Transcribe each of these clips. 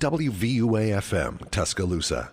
WVUA-FM, Tuscaloosa.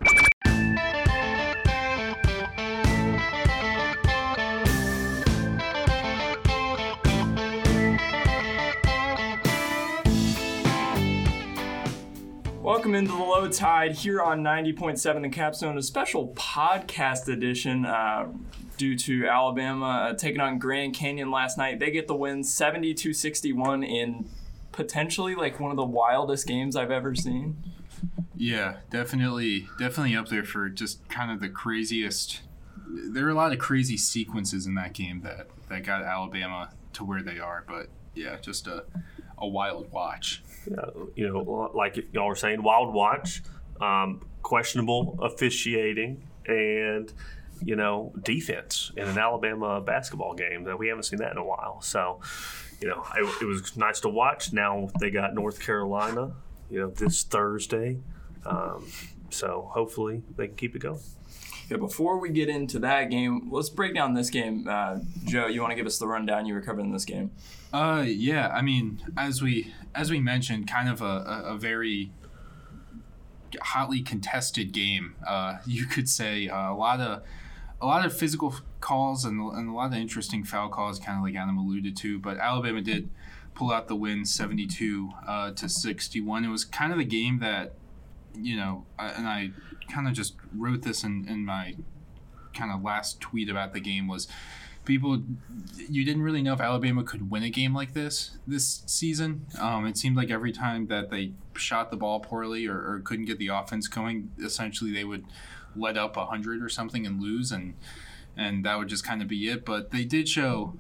Welcome into the Low Tide here on 90.7 The Capstone, a special podcast edition due to Alabama taking on Grand Canyon last night. They get the win 72-61 in potentially like one of the wildest games I've ever seen. Yeah, definitely up there for just kind of the craziest. There were a lot of crazy sequences in that game that got Alabama to where they are, but yeah, just a wild watch. Like y'all were saying, wild watch, questionable officiating, and defense in an Alabama basketball game that we haven't seen that in a while. So, it was nice to watch. Now they got North Carolina, this Thursday. So hopefully they can keep it going. Yeah, before we get into that game, let's break down this game. Joe, you want to give us the rundown you were covering this game? Yeah. I mean, as we mentioned, kind of a very hotly contested game. You could say a lot of physical calls and a lot of interesting foul calls, kind of like Adam alluded to. But Alabama did pull out the win, 72-61. It was kind of the game that, and I kind of just wrote this in my kind of last tweet about the game, was you didn't really know if Alabama could win a game like this season. It seemed like every time that they shot the ball poorly or couldn't get the offense going, essentially they would let up 100 or something and lose, and that would just kind of be it. But they did show,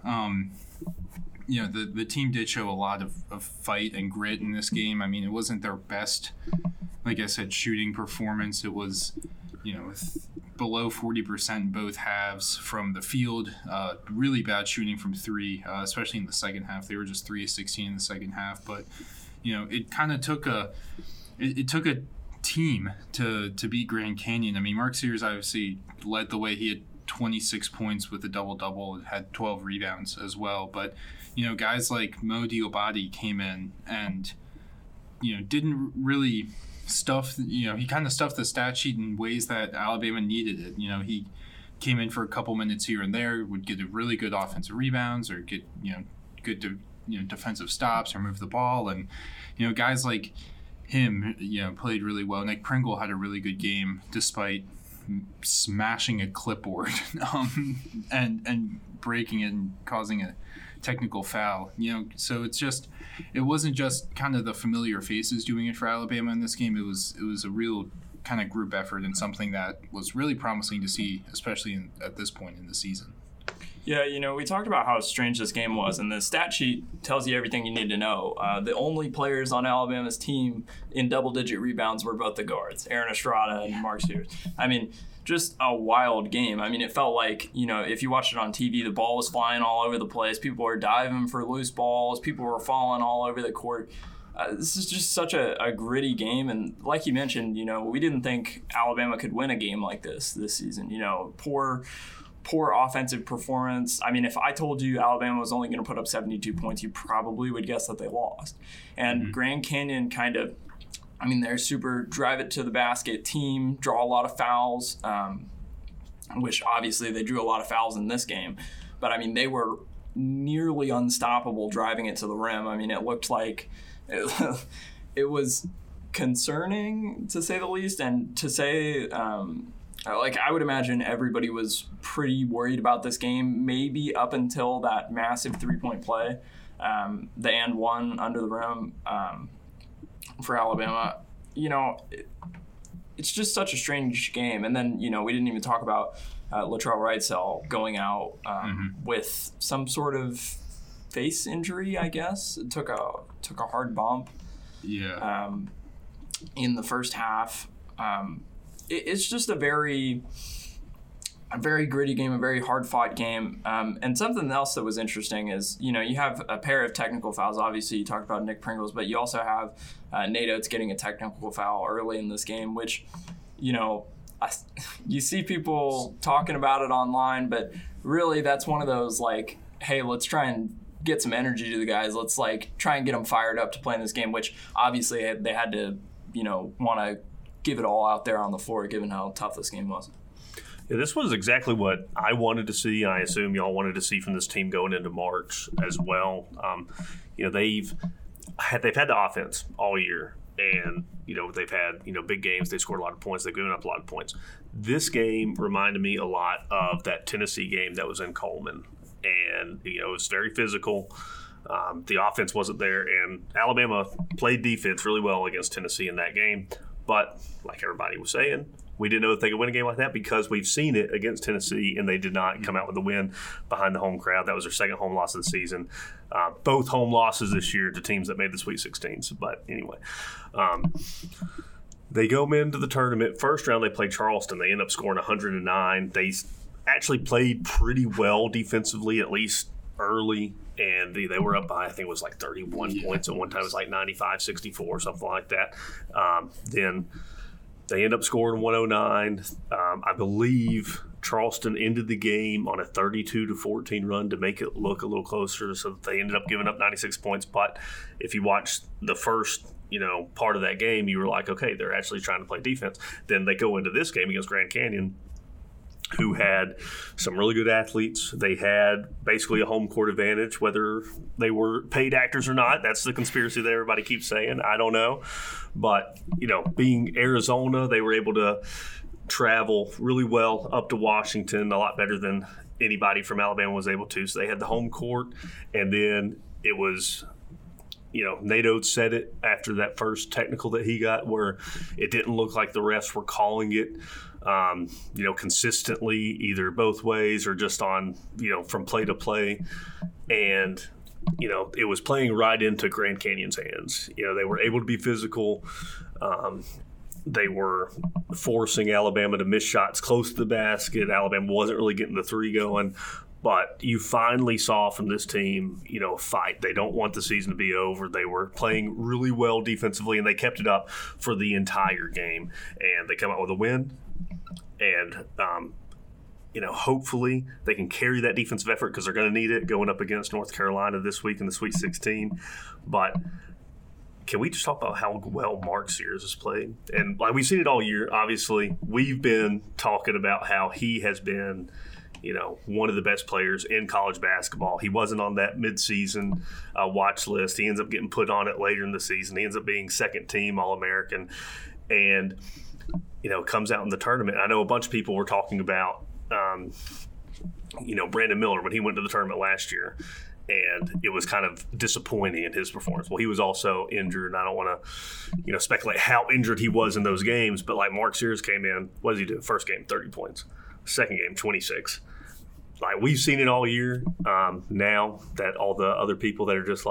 the team did show a lot of fight and grit in this game. I mean, it wasn't their best, like I said, shooting performance. It was, with below 40% in both halves from the field. Really bad shooting from three, especially in the second half. They were just 3 of 16 in the second half. But, it kind of took a team to beat Grand Canyon. I mean, Mark Sears obviously led the way. He had 26 points with a double-double and had 12 rebounds as well. But, guys like Mo Diobati came in and, didn't really stuff, he kind of stuffed the stat sheet in ways that Alabama needed it. He came in for a couple minutes here and there, would get a really good offensive rebounds or get, good defensive stops or move the ball. And, guys like him, played really well. Nick Pringle had a really good game despite smashing a clipboard and breaking it and causing a technical foul. So it wasn't just kind of the familiar faces doing it for Alabama in this game. It was a real kind of group effort and something that was really promising to see, especially at this point in the season. Yeah, we talked about how strange this game was, and the stat sheet tells you everything you need to know. The only players on Alabama's team in double-digit rebounds were both the guards, Aaron Estrada and Mark Sears. I mean, just a wild game. I mean, it felt like, if you watched it on TV, the ball was flying all over the place. People were diving for loose balls. People were falling all over the court. This is just such a gritty game. And like you mentioned, we didn't think Alabama could win a game like this season. Poor offensive performance. I mean, if I told you Alabama was only going to put up 72 points, you probably would guess that they lost. And Grand Canyon they're super drive it to the basket team, draw a lot of fouls, which obviously they drew a lot of fouls in this game. But, they were nearly unstoppable driving it to the rim. It looked like it was concerning, to say the least, and to say I would imagine everybody was pretty worried about this game, maybe up until that massive three-point play, the and one under the rim for Alabama. It's just such a strange game. And then, we didn't even talk about Latrell Wrightsell going out with some sort of face injury, I guess. It took a hard bump. Yeah. In the first half. It's just a very gritty game, a very hard-fought game. And something else that was interesting is, you have a pair of technical fouls. Obviously, you talked about Nick Pringles, but you also have Nate Oates getting a technical foul early in this game, which, you see people talking about it online, but really that's one of those, hey, let's try and get some energy to the guys. Let's, try and get them fired up to play in this game, which obviously they had to want to give it all out there on the floor, given how tough this game was. Yeah, this was exactly what I wanted to see, and I assume y'all wanted to see from this team going into March as well. They've had the offense all year, and they've had big games. They scored a lot of points. They've given up a lot of points. This game reminded me a lot of that Tennessee game that was in Coleman, and it was very physical. The offense wasn't there, and Alabama played defense really well against Tennessee in that game. But like everybody was saying, we didn't know that they could win a game like that because we've seen it against Tennessee, and they did not come out with a win behind the home crowd. That was their second home loss of the season. Both home losses this year to teams that made the Sweet 16s. But anyway, they go into the tournament. First round, they play Charleston. They end up scoring 109. They actually played pretty well defensively, at least early. And they were up by, I think it was like 31 points. At one time it was like 95-64 or something like that. Then they end up scoring 109. I believe Charleston ended the game on a 32-14 run to make it look a little closer. So they ended up giving up 96 points. But if you watch the first part of that game, you were like, okay, they're actually trying to play defense. Then they go into this game against Grand Canyon, who had some really good athletes. They had basically a home court advantage, whether they were paid actors or not. That's the conspiracy that everybody keeps saying. I don't know. But, being Arizona, they were able to travel really well up to Washington, a lot better than anybody from Alabama was able to. So they had the home court, and then it was Nate Oates said it after that first technical that he got where it didn't look like the refs were calling it, consistently either both ways or just on, from play to play. And, it was playing right into Grand Canyon's hands. They were able to be physical. They were forcing Alabama to miss shots close to the basket. Alabama wasn't really getting the three going. But you finally saw from this team, fight. They don't want the season to be over. They were playing really well defensively, and they kept it up for the entire game. And they come out with a win. And, hopefully they can carry that defensive effort because they're going to need it going up against North Carolina this week in the Sweet 16. But can we just talk about how well Mark Sears has played? And we've seen it all year, obviously. We've been talking about how he has been – one of the best players in college basketball. He wasn't on that midseason watch list. He ends up getting put on it later in the season. He ends up being second team All-American and, comes out in the tournament. I know a bunch of people were talking about, Brandon Miller when he went to the tournament last year. And it was kind of disappointing in his performance. Well, he was also injured, and I don't want to, speculate how injured he was in those games. But Mark Sears came in, what did he do? First game, 30 points. Second game, 26. We've seen it all year. Now that all the other people that are just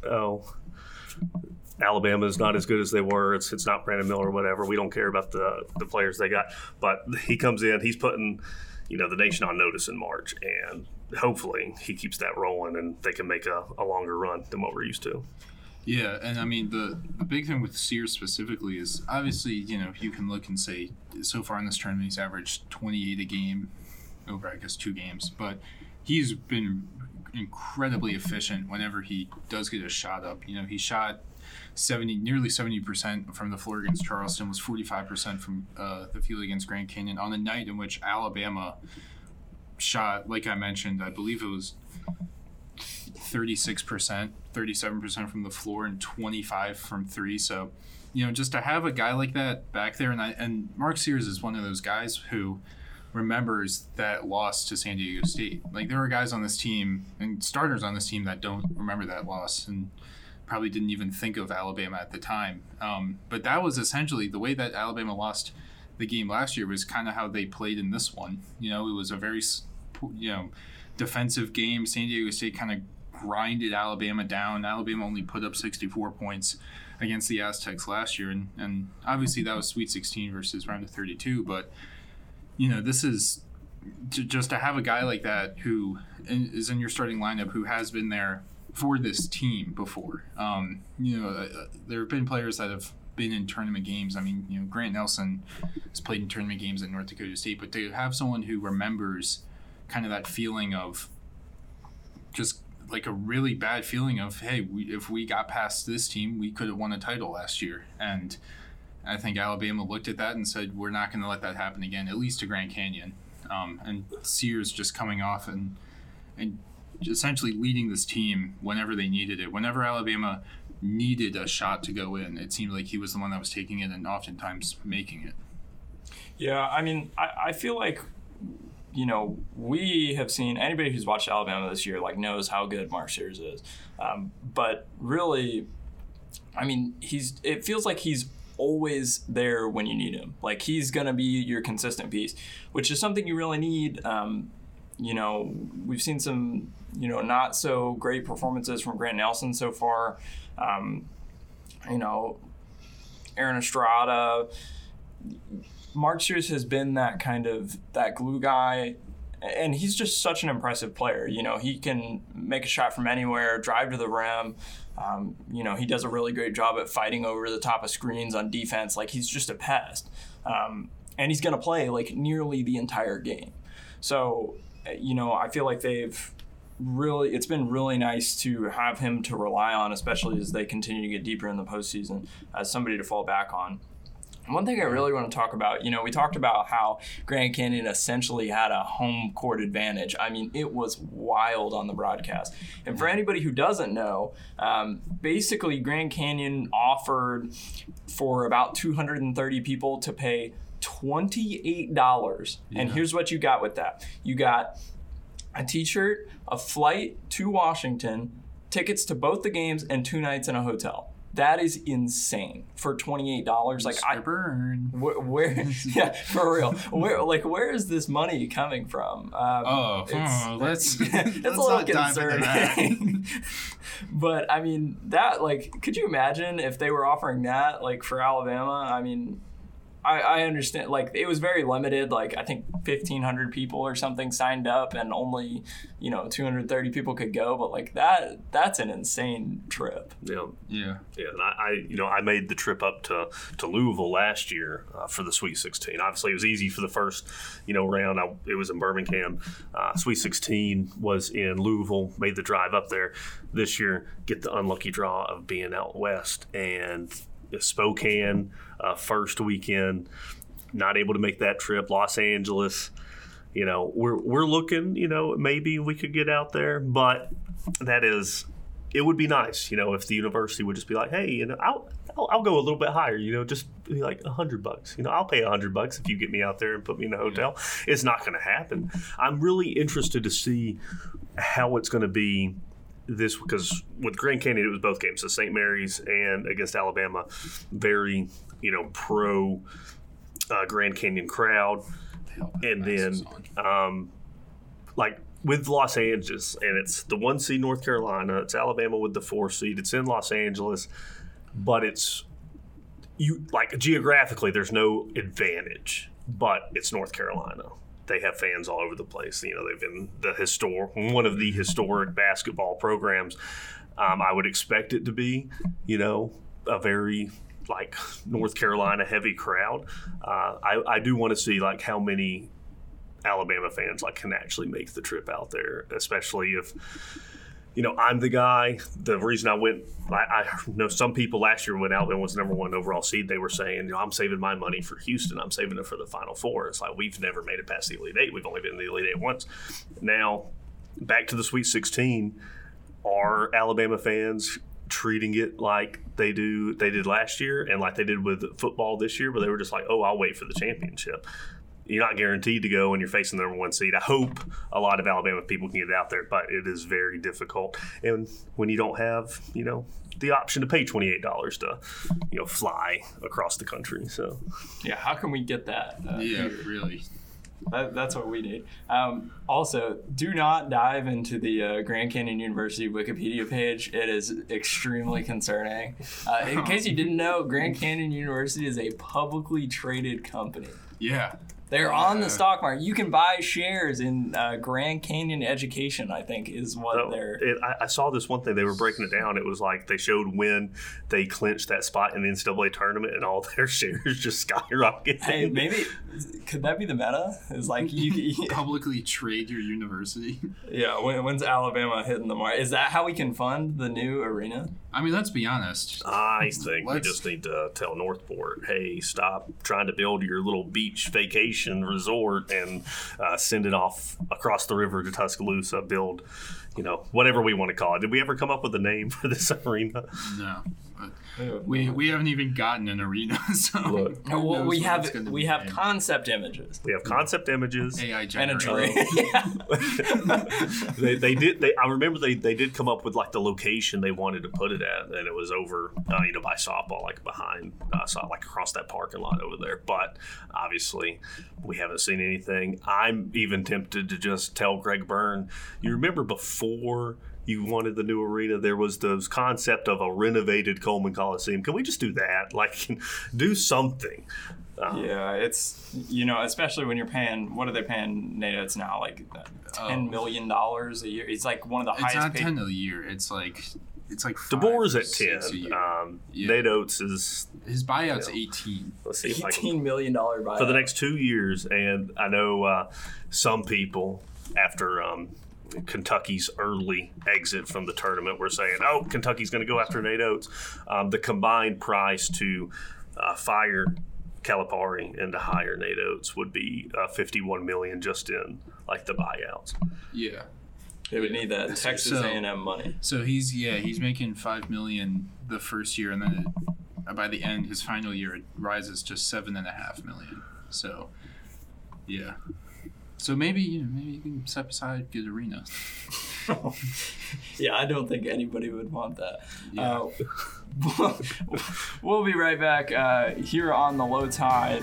Alabama is not as good as they were. It's not Brandon Miller or whatever. We don't care about the players they got. But he comes in. He's putting, the nation on notice in March. And hopefully he keeps that rolling and they can make a longer run than what we're used to. Yeah, and I mean, the big thing with Sears specifically is obviously, you can look and say so far in this tournament he's averaged 28 a game over, I guess, 2 games. But he's been incredibly efficient whenever he does get a shot up. He shot nearly 70% from the floor against Charleston, was 45% from the field against Grand Canyon on a night in which Alabama shot, like I mentioned, I believe it was 36%, 37% from the floor and 25 from 3. So, just to have a guy like that back there, and Mark Sears is one of those guys who remembers that loss to San Diego State. There are guys on this team and starters on this team that don't remember that loss and probably didn't even think of Alabama at the time. But that was essentially the way that Alabama lost the game last year was kind of how they played in this one. It was a very, defensive game. San Diego State kind of grinded Alabama down. Alabama only put up 64 points against the Aztecs last year. And obviously that was Sweet 16 versus round of 32. But, this is just to have a guy like that who is in your starting lineup who has been there for this team before. There have been players that have been in tournament games. I mean, Grant Nelson has played in tournament games at North Dakota State, but to have someone who remembers kind of that feeling of just a really bad feeling of, hey, if we got past this team, we could have won a title last year. And, I think Alabama looked at that and said, we're not going to let that happen again, at least to Grand Canyon. And Sears just coming off and essentially leading this team whenever they needed it. Whenever Alabama needed a shot to go in, it seemed like he was the one that was taking it and oftentimes making it. Yeah, I mean, I feel like, you know, we have seen, anybody who's watched Alabama this year, like, knows how good Mark Sears is. But really, I mean, it feels like he's always there when you need him. Like, he's going to be your consistent piece, which is something you really need. You know, we've seen some, you know, not so great performances from Grant Nelson so far. You know, Aaron Estrada. Mark Sears has been that glue guy, and he's just such an impressive player. You know, he can make a shot from anywhere, drive to the rim. You know, he does a really great job at fighting over the top of screens on defense. Like, he's just a pest. And he's going to play, like, nearly the entire game. So, you know, I feel like it's been really nice to have him to rely on, especially as they continue to get deeper in the postseason, as somebody to fall back on. One thing I really want to talk about, you know, we talked about how Grand Canyon essentially had a home court advantage. I mean, it was wild on the broadcast. And for anybody who doesn't know, basically Grand Canyon offered for about 230 people to pay $28. Yeah. And here's what you got with that. You got a t-shirt, a flight to Washington, tickets to both the games, and 2 nights in a hotel. That is insane for $28. Like, where yeah, for real. Where is this money coming from? Let's a little concerning. But I mean, that, like, could you imagine if they were offering that, like, for Alabama? I mean, I understand, like, it was very limited. Like, I think 1,500 people or something signed up, and only, you know, 230 people could go. But, like, that's an insane trip. Yeah. And I made the trip up to Louisville last year for the Sweet 16. Obviously, it was easy for the first, you know, round. It was in Birmingham. Sweet 16 was in Louisville. Made the drive up there. This year, get the unlucky draw of being out west, and Spokane first weekend, not able to make that trip. Los Angeles, you know, we're looking, you know, maybe we could get out there, but it would be nice, you know, if the university would just be like, hey, you know, I'll go a little bit higher, you know, just be like $100, you know, I'll pay $100 if you get me out there and put me in a hotel. It's not going to happen. I'm really interested to see how it's going to be this, because with Grand Canyon, it was both games, so St. Mary's and against Alabama, very, you know, pro Grand Canyon crowd. And then, like, with Los Angeles, and it's the 1 seed North Carolina, it's Alabama with the 4 seed, it's in Los Angeles, but it's, you, like, geographically, there's no advantage, but it's North Carolina. They have fans all over the place. You know, they've been one of the historic basketball programs. I would expect it to be, you know, a very, like, North Carolina heavy crowd. I do want to see, like, how many Alabama fans, like, can actually make the trip out there, especially if, you know, I'm the guy. The reason I went, I know some people last year when Alabama was the #1 overall seed, they were saying, you know, I'm saving my money for Houston. I'm saving it for the Final Four. It's like, we've never made it past the Elite Eight. We've only been in the Elite Eight once. Now, back to the Sweet 16, are Alabama fans treating it like they did last year and like they did with football this year, where they were just like, oh, I'll wait for the championship? You're not guaranteed to go when you're facing the #1 seed. I hope a lot of Alabama people can get out there, but it is very difficult. And when you don't have, you know, the option to pay $28 to, you know, fly across the country. So, yeah, how can we get that? Really. That's what we need. Also, do not dive into the Grand Canyon University Wikipedia page. It is extremely concerning. In case you didn't know, Grand Canyon University is a publicly traded company. Yeah. They're on the stock market. You can buy shares in Grand Canyon Education, I think, is what they're... I saw this one thing. They were breaking it down. It was like they showed when they clinched that spot in the NCAA tournament and all their shares just skyrocketed. Hey, maybe... Could that be the meta? Is like you publicly trade your university? Yeah, when's Alabama hitting the mark? Is that how we can fund the new arena? I mean, let's be honest. I think we just need to tell Northport, hey, stop trying to build your little beach vacation resort and send it off across the river to Tuscaloosa, build, whatever we want to call it. Did we ever come up with a name for this arena? No. We haven't even gotten an arena, so look, we have concept images. We have concept images, AI generated. They did. I remember they did come up with like the location they wanted to put it at, and it was over, by softball, like behind, like across that parking lot over there. But obviously, we haven't seen anything. I'm even tempted to just tell Greg Byrne. You remember before you wanted the new arena, there was the concept of a renovated Coleman Coliseum. Can we just do that? Like, do something. Yeah, it's, especially when you're paying, what are they paying Nate Oates now? Like $10 million a year. It's like one of the highest paid. It's not 10 a year. It's like DeBoer's at 10. Nate Oates is... His buyout's 18. Let's see if $18 million buyout. For the next 2 years. And I know some people, after... Kentucky's early exit from the tournament, we're saying, Kentucky's going to go after Nate Oates. The combined price to fire Calipari and to hire Nate Oates would be $51 million just in like the buyouts. Yeah, they would need that Texas A&M money. So he's making $5 million the first year, and then by the end, his final year, it rises to $7.5 million. So, yeah. So maybe you can step aside, get arena. Yeah, I don't think anybody would want that. Yeah. We'll be right back here on the Low Tide.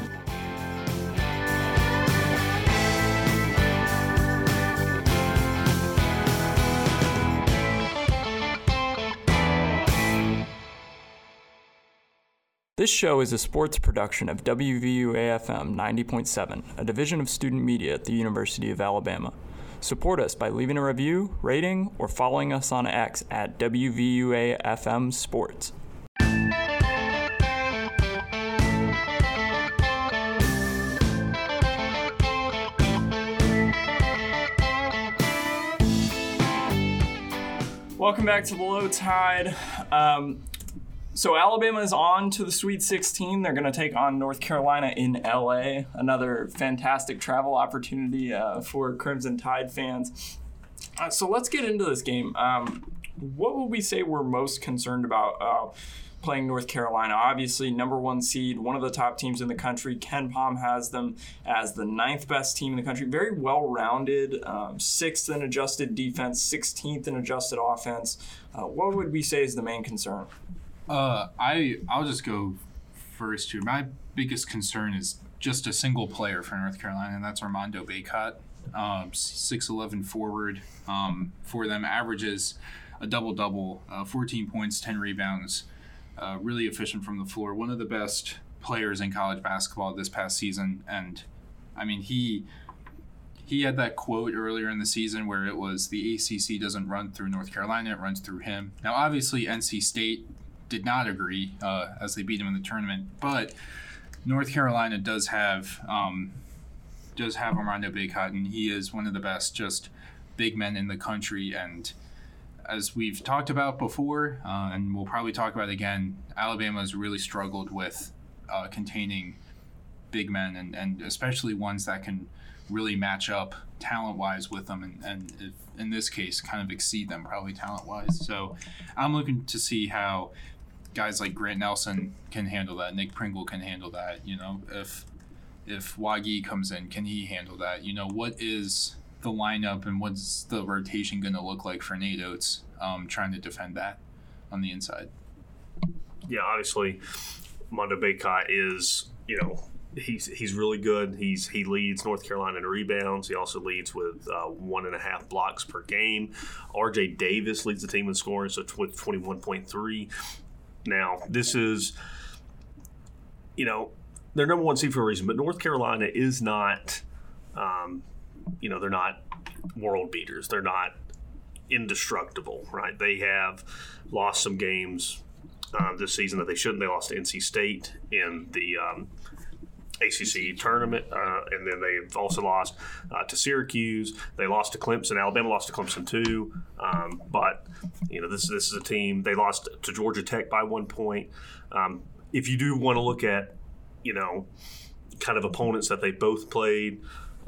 This show is a sports production of WVUA-FM 90.7, a division of student media at the University of Alabama. Support us by leaving a review, rating, or following us on X at WVUA-FM Sports. Welcome back to the Low Tide. So Alabama is on to the Sweet 16. They're going to take on North Carolina in LA. Another fantastic travel opportunity for Crimson Tide fans. So let's get into this game. What would we say we're most concerned about playing North Carolina? Obviously, number one seed, one of the top teams in the country. Ken Pom has them as the 9th best team in the country. Very well-rounded, 6th in adjusted defense, 16th in adjusted offense. What would we say is the main concern? I'll just go first here. My biggest concern is just a single player for North Carolina, and that's Armando Bacot, 6'11" forward. For them, averages a double-double, 14 points, 10 rebounds, really efficient from the floor. One of the best players in college basketball this past season, and I mean he had that quote earlier in the season where it was the ACC doesn't run through North Carolina, it runs through him. Now, obviously, NC State did not agree as they beat him in the tournament, but North Carolina does have Armando Bacot, and he is one of the best just big men in the country. And as we've talked about before, and we'll probably talk about again, Alabama has really struggled with containing big men, and especially ones that can really match up talent-wise with them, and if, in this case, kind of exceed them probably talent-wise. So I'm looking to see how guys like Grant Nelson can handle that. Nick Pringle can handle that. If Wagi comes in, can he handle that? What is the lineup and what's the rotation going to look like for Nate Oates trying to defend that on the inside? Yeah, obviously, Armando Bacot is, he's really good. He leads North Carolina in rebounds. He also leads with 1.5 blocks per game. RJ Davis leads the team in scoring, so with 21.3. Now, this is, they're number one seed for a reason, but North Carolina is not, they're not world beaters. They're not indestructible, right? They have lost some games this season that they shouldn't. They lost to NC State in the ACC tournament, and then they've also lost to Syracuse. They lost to Clemson. Alabama lost to Clemson too. But this is a team. They lost to Georgia Tech by 1 point. If you do want to look at kind of opponents that they both played,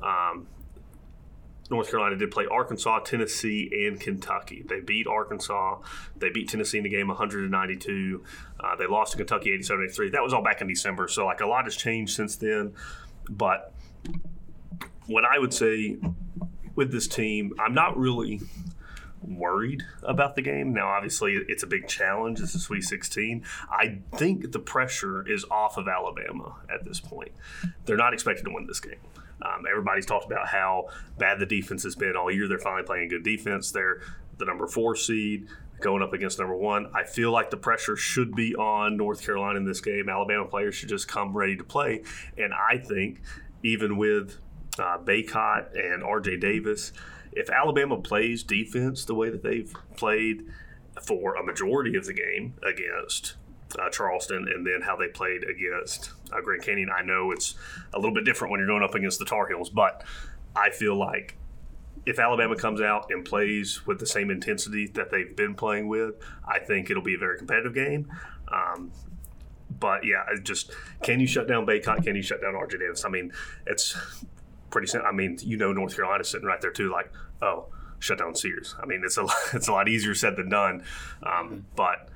North Carolina did play Arkansas, Tennessee, and Kentucky. They beat Arkansas. They beat Tennessee in the game 100-92. They lost to Kentucky 87-83. That was all back in December, so a lot has changed since then. But what I would say with this team, I'm not really worried about the game. Now, obviously, it's a big challenge. It's a Sweet 16. I think the pressure is off of Alabama at this point. They're not expected to win this game. Everybody's talked about how bad the defense has been all year. They're finally playing good defense. They're the number 4 seed going up against number 1. I feel like the pressure should be on North Carolina in this game. Alabama players should just come ready to play. And I think even with Baycott and R.J. Davis, if Alabama plays defense the way that they've played for a majority of the game against Charleston, and then how they played against Grand Canyon. I know it's a little bit different when you're going up against the Tar Heels, but I feel like if Alabama comes out and plays with the same intensity that they've been playing with, I think it'll be a very competitive game. But yeah, can you shut down Baycott? Can you shut down R.J. Davis? I mean, it's pretty simple. I mean, North Carolina's sitting right there too, shut down Sears. I mean, it's a lot easier said than done. But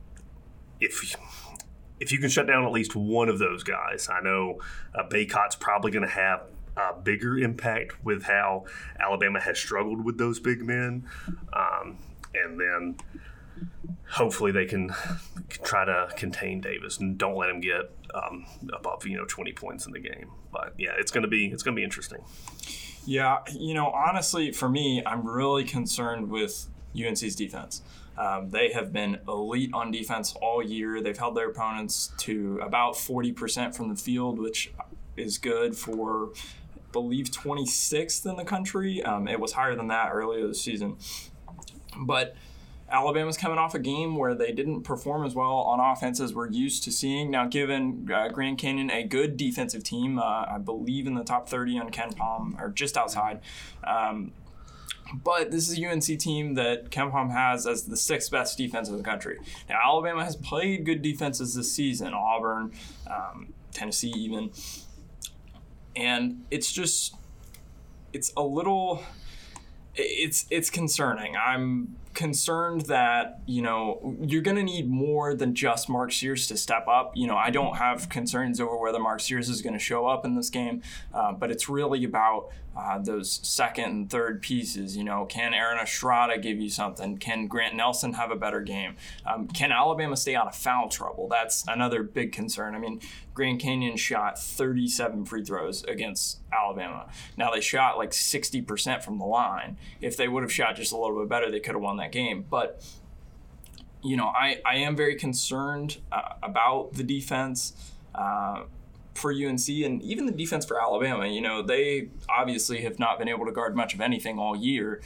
if you can shut down at least one of those guys, I know Baycott's probably going to have a bigger impact with how Alabama has struggled with those big men. And then hopefully they can try to contain Davis and don't let him get above 20 points in the game. But yeah, it's going to be interesting. Yeah, honestly, for me, I'm really concerned with UNC's defense. They have been elite on defense all year. They've held their opponents to about 40% from the field, which is good for, I believe, 26th in the country. It was higher than that earlier this season. But Alabama's coming off a game where they didn't perform as well on offense as we're used to seeing. Now, given Grand Canyon a good defensive team, I believe in the top 30 on KenPom, or just outside. But this is a UNC team that KenPom has as the 6th best defense in the country. Now, Alabama has played good defenses this season, Auburn, Tennessee even. And it's concerning. I'm concerned that, you're going to need more than just Mark Sears to step up. I don't have concerns over whether Mark Sears is going to show up in this game, but it's really about those second and third pieces. Can Aaron Estrada give you something? Can Grant Nelson have a better game? Can Alabama stay out of foul trouble? That's another big concern. I mean, Grand Canyon shot 37 free throws against Alabama. Now, they shot 60% from the line. If they would have shot just a little bit better, they could have won that game. But, I am very concerned about the defense for UNC and even the defense for Alabama. They obviously have not been able to guard much of anything all year.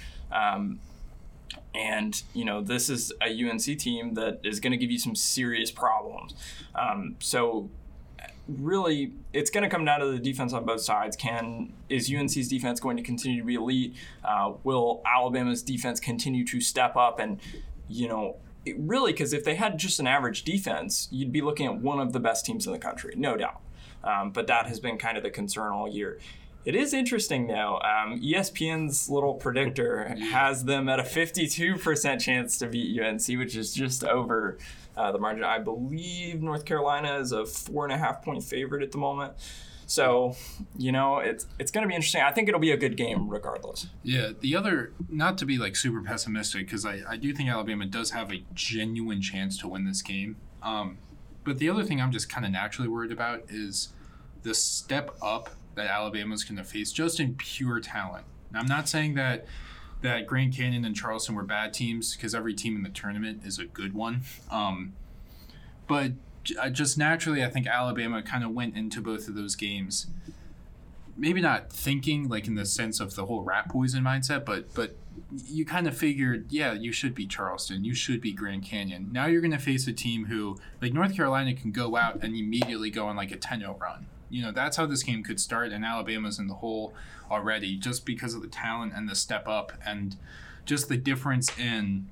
And, this is a UNC team that is going to give you some serious problems. So really, it's going to come down to the defense on both sides. Is UNC's defense going to continue to be elite? Will Alabama's defense continue to step up? And, really, because if they had just an average defense, you'd be looking at one of the best teams in the country, no doubt. But that has been kind of the concern all year. It is interesting, though. ESPN's little predictor has them at a 52% chance to beat UNC, which is just over the margin. I believe North Carolina is a 4.5-point favorite at the moment. So, it's going to be interesting. I think it'll be a good game regardless. Yeah, the other, not to be super pessimistic, because I do think Alabama does have a genuine chance to win this game. But the other thing I'm just kind of naturally worried about is the step up that Alabama's going to face just in pure talent. Now, I'm not saying that Grand Canyon and Charleston were bad teams, because every team in the tournament is a good one. But just naturally, I think Alabama kind of went into both of those games, maybe not thinking like in the sense of the whole rat poison mindset, but you kind of figured, yeah, you should beat Charleston, you should beat Grand Canyon. Now you're going to face a team who, like North Carolina, can go out and immediately go on like a 10-0 run. That's how this game could start, and Alabama's in the hole already just because of the talent and the step up and just the difference in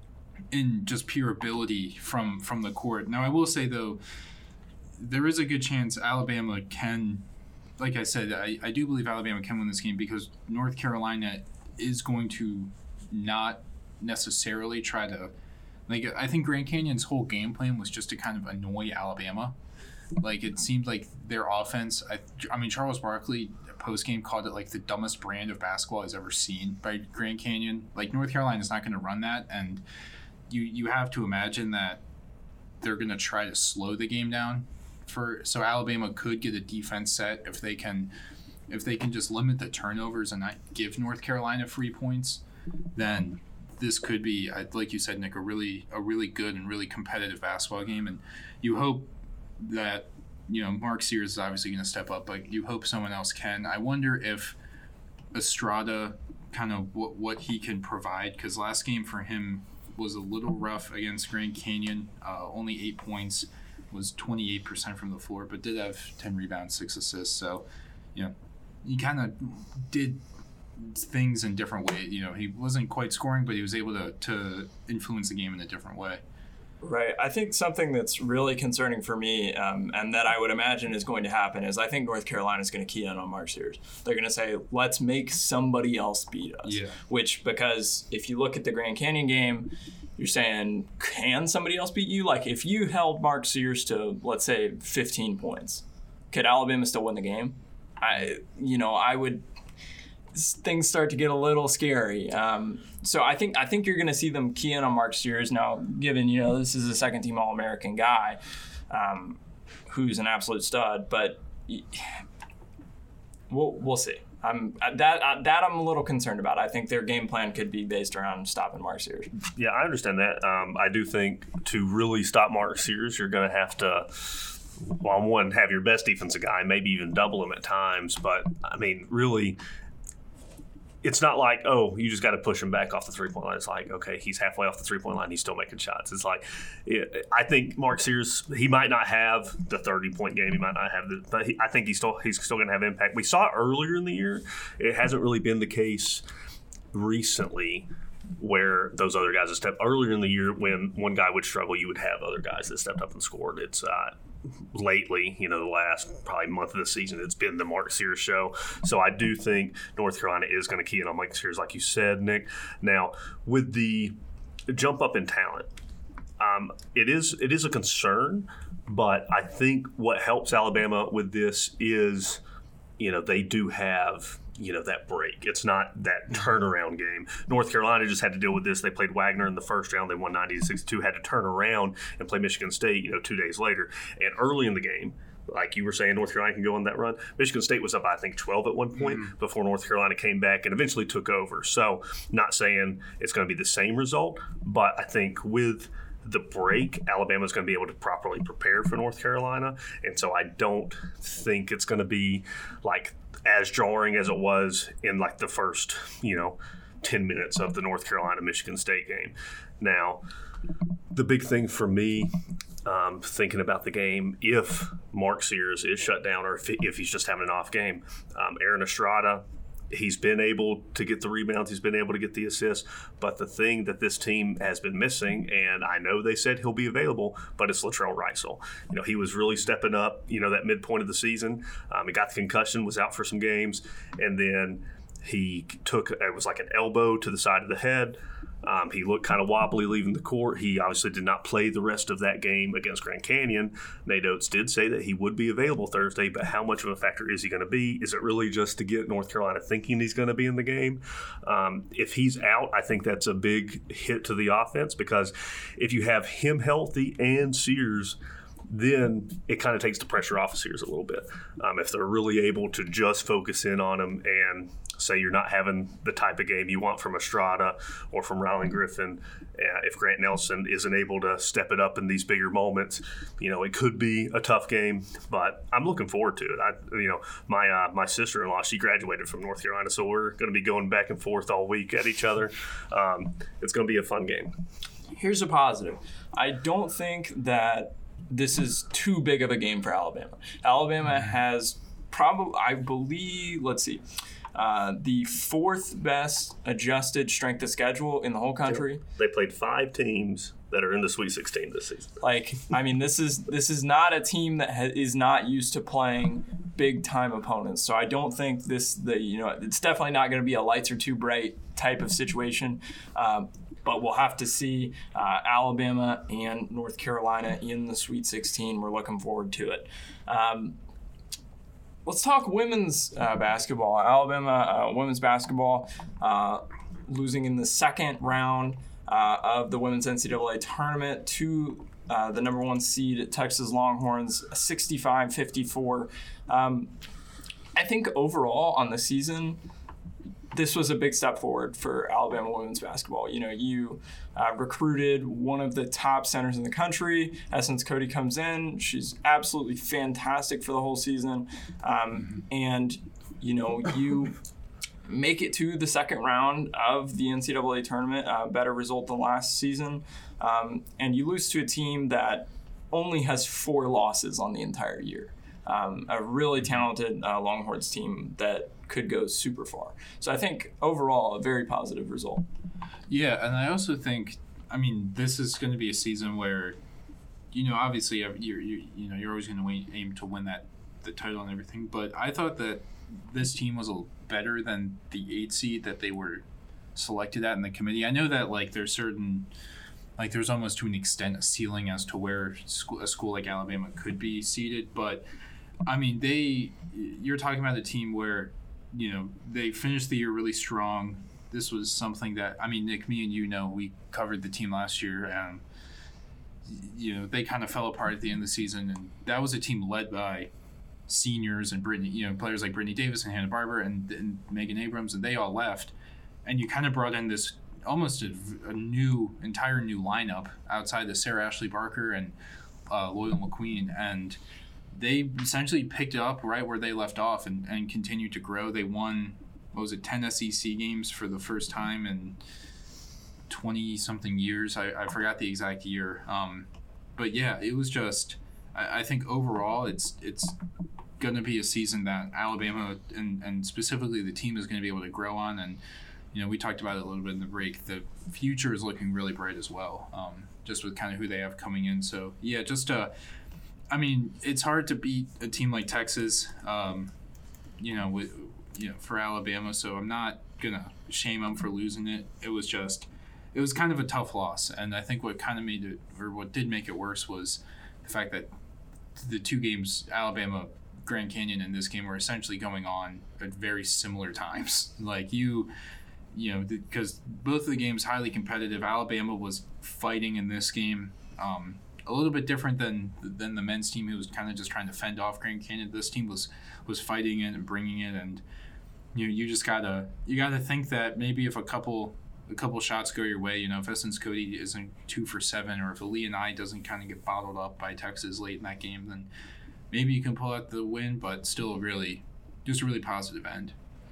just pure ability from the court. Now, I will say, though, there is a good chance Alabama can, like I said, I do believe Alabama can win this game because North Carolina is going to not necessarily try to, like, I think Grand Canyon's whole game plan was just to kind of annoy Alabama. Like, it seemed like their offense, I mean, Charles Barkley post-game called it like the dumbest brand of basketball he's ever seen by Grand Canyon. Like, North Carolina's not going to run that, and you have to imagine that they're going to try to slow the game down so Alabama could get a defense set if they can just limit the turnovers and not give North Carolina free points. Then this could be, like you said, Nick, a really good and really competitive basketball game. And you hope that Mark Sears is obviously going to step up, but you hope someone else can. I wonder if Estrada kind of what he can provide, because last game for him was a little rough against Grand Canyon. Only 8 points, was 28% from the floor, but did have 10 rebounds, 6 assists. So, he kind of did things in different ways. He wasn't quite scoring, but he was able to influence the game in a different way. Right. I think something that's really concerning for me, and that I would imagine is going to happen, is I think North Carolina is going to key in on Mark Sears. They're going to say, let's make somebody else beat us. Yeah. Because if you look at the Grand Canyon game, you're saying, can somebody else beat you? Like, if you held Mark Sears to, let's say, 15 points, could Alabama still win the game? I would. Things start to get a little scary. So I think you're going to see them key in on Mark Sears now, given this is a second-team All-American guy who's an absolute stud. But we'll see. I'm a little concerned about. I think their game plan could be based around stopping Mark Sears. Yeah, I understand that. I do think to really stop Mark Sears, you're going to have to, one, have your best defensive guy, maybe even double him at times. But, I mean, really, it's not like, you just got to push him back off the three-point line. It's like, okay, he's halfway off the three-point line. He's still making shots. It's like, I think Mark Sears, he might not have the 30-point game. He might not have but I think he's still going to have impact. We saw it earlier in the year. It hasn't really been the case recently where those other guys have stepped. Earlier in the year when one guy would struggle, you would have other guys that stepped up and scored. It's lately, the last probably month of the season, it's been the Mark Sears show. So I do think North Carolina is going to key in on Mark Sears, like you said, Nick. Now, with the jump up in talent, it is a concern, but I think what helps Alabama with this is, they do have that break. It's not that turnaround game. North Carolina just had to deal with this. They played Wagner in the first round. They won 90-62, had to turn around and play Michigan State, 2 days later. And early in the game, like you were saying, North Carolina can go on that run. Michigan State was up, I think, 12 at one point before North Carolina came back and eventually took over. So not saying it's going to be the same result, but I think with the break, Alabama's going to be able to properly prepare for North Carolina. And so I don't think it's going to be like as jarring as it was in like the first, 10 minutes of the North Carolina-Michigan State game. Now, the big thing for me, thinking about the game, if Mark Sears is shut down or if he's just having an off game, Aaron Estrada, he's been able to get the rebounds. He's been able to get the assists. But the thing that this team has been missing, and I know they said he'll be available, but it's Latrell Reisel. He was really stepping up, that midpoint of the season. He got the concussion, was out for some games, and then he it was like an elbow to the side of the head. He looked kind of wobbly leaving the court. He obviously did not play the rest of that game against Grand Canyon. Nate Oates did say that he would be available Thursday, but how much of a factor is he going to be? Is it really just to get North Carolina thinking he's going to be in the game? If he's out, I think that's a big hit to the offense, because if you have him healthy and Sears, then it kind of takes the pressure off of Sears a little bit. If they're really able to just focus in on them and say you're not having the type of game you want from Estrada or from Rylan Griffin, if Grant Nelson isn't able to step it up in these bigger moments, it could be a tough game. But I'm looking forward to it. My sister-in-law, she graduated from North Carolina, so we're going to be going back and forth all week at each other. It's going to be a fun game. Here's a positive. I don't think that this is too big of a game for Alabama. Alabama has the fourth best adjusted strength of schedule in the whole country. They played 5 teams that are in the Sweet 16 this season. This is not a team that is not used to playing big time opponents. So I don't think it's definitely not going to be a lights are too bright type of situation. But we'll have to see Alabama and North Carolina in the Sweet 16. We're looking forward to it. Let's talk women's basketball. Alabama women's basketball losing in the second round of the women's NCAA tournament to the number 1 seed Texas Longhorns, 65-54. I think overall on the season, this was a big step forward for Alabama women's basketball. You recruited one of the top centers in the country. Essence Cody comes in. She's absolutely fantastic for the whole season. And, you make it to the second round of the NCAA tournament, a better result than last season. And you lose to a team that only has 4 losses on the entire year. A really talented Longhorns team that could go super far. So I think overall a very positive result. Yeah, and I also think, this is going to be a season where, obviously you're always going to aim to win the title and everything. But I thought that this team was a little better than the 8 seed that they were selected at in the committee. I know that there's certain. There's almost to an extent a ceiling as to where a school like Alabama could be seated, but you're talking about a team where, they finished the year really strong. This was something that, Nick, me and we covered the team last year, and, they kind of fell apart at the end of the season, and that was a team led by seniors and players like Brittany Davis and Hannah Barber and Megan Abrams, and they all left, and you kind of brought in this almost entire new lineup outside of Sarah Ashley Barker and Loyal McQueen, and they essentially picked it up right where they left off and continued to grow. They won, 10 SEC games for the first time in 20-something years. I forgot the exact year. But yeah, it was just, I think overall it's going to be a season that Alabama and specifically the team is going to be able to grow on. And, we talked about it a little bit in the break. The future is looking really bright as well, just with kind of who they have coming in. So, yeah, it's hard to beat a team like Texas, for Alabama. So I'm not gonna shame them for losing it. It was kind of a tough loss, and I think what kind of made it, or what did make it worse, was the fact that the 2 games, Alabama, Grand Canyon, and this game, were essentially going on at very similar times. Because both of the games highly competitive. Alabama was fighting in this game. A little bit different than the men's team, who was kind of just trying to fend off Grand Canyon. This team was fighting it and bringing it, and you gotta think that maybe if a couple shots go your way, if Essence Cody isn't 2 for 7, or if Aaliyah Nye doesn't kind of get bottled up by Texas late in that game, then maybe you can pull out the win, but still a really positive end.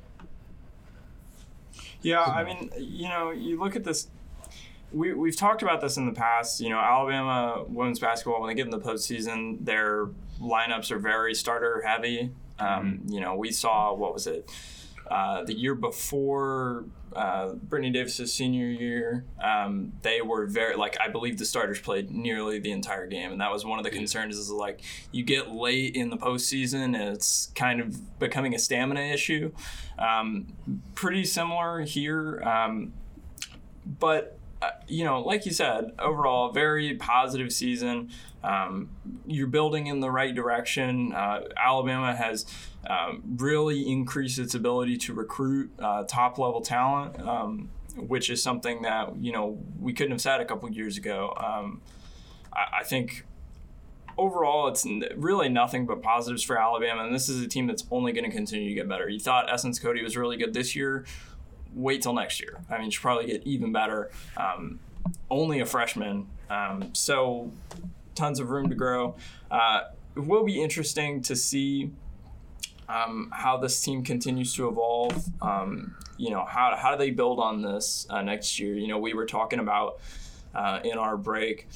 Yeah, you look at this. We've talked about this in the past. Alabama women's basketball, when they get in the postseason, their lineups are very starter heavy. We saw, the year before Brittany Davis's senior year, they were very, I believe the starters played nearly the entire game, and that was one of the concerns. Is you get late in the postseason, and it's kind of becoming a stamina issue. Pretty similar here, but. Like you said, overall, very positive season. You're building in the right direction. Alabama has really increased its ability to recruit top-level talent, which is something that, we couldn't have said a couple years ago. I think overall, it's really nothing but positives for Alabama, and this is a team that's only going to continue to get better. You thought Essence Cody was really good this year. Wait till next year. I mean, she'll probably get even better. Only a freshman, so tons of room to grow. It will be interesting to see how this team continues to evolve. How do they build on this next year? We were talking about in our break,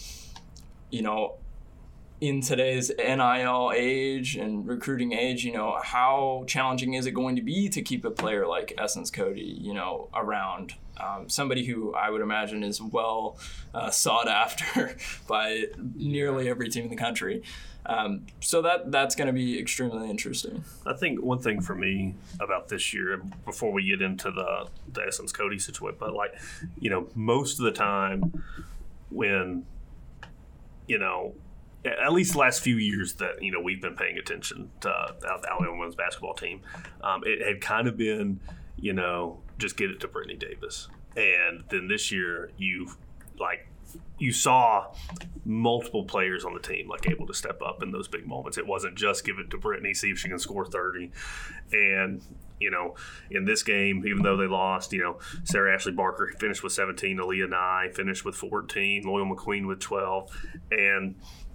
in today's NIL age and recruiting age, how challenging is it going to be to keep a player like Essence Cody, around? Somebody who I would imagine is well sought after by nearly every team in the country. So that's going to be extremely interesting. I think one thing for me about this year, before we get into the Essence Cody situation, but most of the time when, at least the last few years that, we've been paying attention to the Alabama women's basketball team, it had kind of been, just get it to Brittany Davis. And then this year you saw multiple players on the team able to step up in those big moments. It wasn't just give it to Brittany, see if she can score 30. And, in this game, even though they lost, Sarah Ashley Barker finished with 17, Aaliyah Nye finished with 14, Loyal McQueen with 12. And,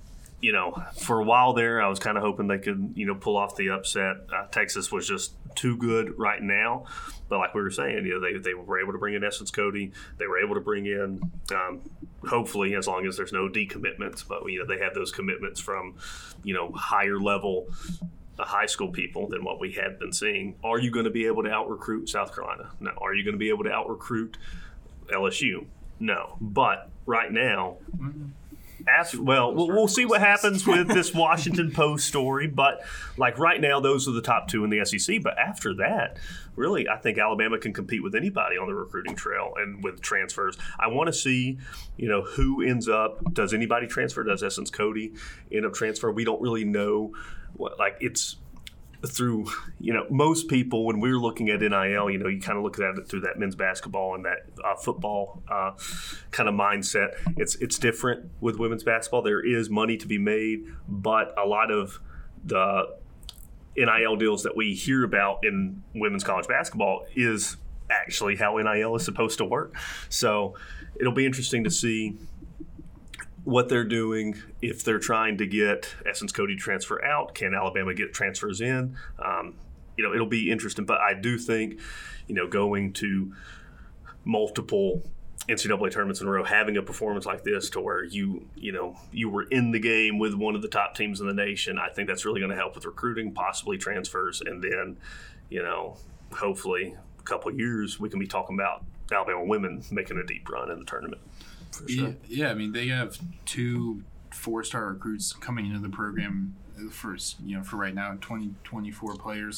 for a while there, I was kind of hoping they could, pull off the upset. Texas was just too good right now. But like we were saying, they were able to bring in Essence Cody. They were able to bring in, hopefully, as long as there's no decommitments, but, they have those commitments from, higher level high school people than what we had been seeing. Are you going to be able to out-recruit South Carolina? No. Are you going to be able to out-recruit LSU? No. But right now, we'll see what happens with this Washington Post story. But right now, those are the top two in the SEC. But after that, really, I think Alabama can compete with anybody on the recruiting trail and with transfers. I want to see, who ends up. Does anybody transfer? Does Essence Cody end up transfer? We don't really know. It's through, most people, when we're looking at NIL, you kind of look at it through that men's basketball and that football kind of mindset. It's different with women's basketball. There is money to be made, but a lot of the NIL deals that we hear about in women's college basketball is actually how NIL is supposed to work. So it'll be interesting to see what they're doing. If they're trying to get Essence Cody transfer out, can Alabama get transfers in? It'll be interesting. But I do think, going to multiple NCAA tournaments in a row, having a performance like this to where you were in the game with one of the top teams in the nation, I think that's really going to help with recruiting, possibly transfers, and then, hopefully a couple of years we can be talking about Alabama women making a deep run in the tournament. For sure. Yeah, I mean, they have 2 4-star recruits coming into the program for right now, 2024 players.